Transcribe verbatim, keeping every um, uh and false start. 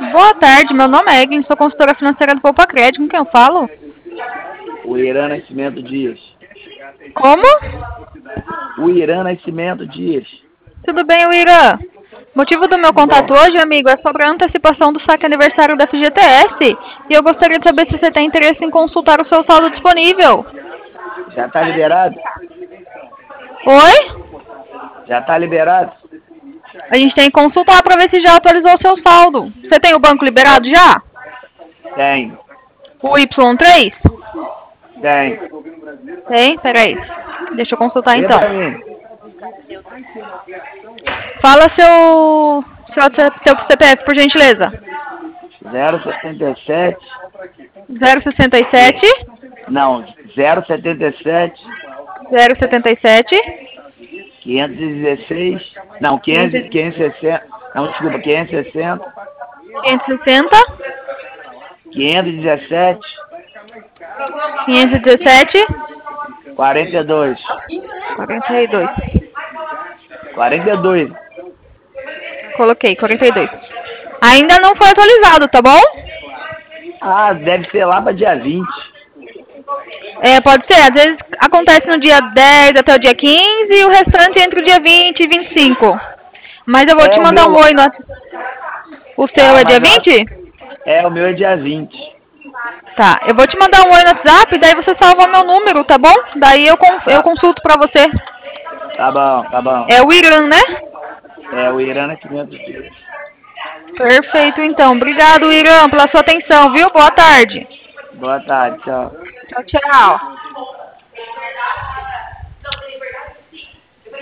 Boa tarde, meu nome é Eglin, sou consultora financeira do Poupa Crédito. Com quem eu falo? O Irã Nascimento Dias. Como? O Irã Nascimento Dias. Tudo bem, Irã? O motivo do meu Bom, contato hoje, amigo, é sobre a antecipação do saque aniversário da F G T S. E eu gostaria de saber se você tem interesse em consultar o seu saldo disponível. já tá liberado? Oi? Já tá liberado? A gente tem que consultar para ver se já atualizou o seu saldo. Você tem o banco liberado já? Tem, O Y três? tem. Tem? Peraí. Deixa eu consultar Lê então. pra mim. Fala seu, seu, seu C P F, por gentileza. zero setenta e sete. zero sessenta e sete, Não, zero setenta e sete. zero setenta e sete, quinhentos e dezesseis. Não, quinhentos, quinhentos e sessenta. Não, desculpa, quinhentos e sessenta. quinhentos e sessenta, quinhentos e dezessete. quinhentos e dezessete, quarenta e dois. quarenta e dois. quarenta e dois. Coloquei, quarenta e dois. Ainda não foi atualizado, tá bom? Ah, deve ser lá pra dia vinte. É, pode ser. Às vezes acontece no dia dez até o dia quinze e o restante entre o dia vinte e vinte e cinco. Mas eu vou É te o mandar um meu. oi no... O seu Ah, é dia mas eu acho. vinte? É, o meu é dia vinte. Tá, eu vou te mandar um oi no WhatsApp, daí você salva meu número, tá bom? Daí eu, con- eu Tá, consulto pra você. tá bom, tá bom. É o Irã, né? É o Irã Nascimento Dias. Perfeito, então. Obrigado, Irã, pela sua atenção, viu? Boa tarde. Boa tarde, tchau. Tchau, tchau.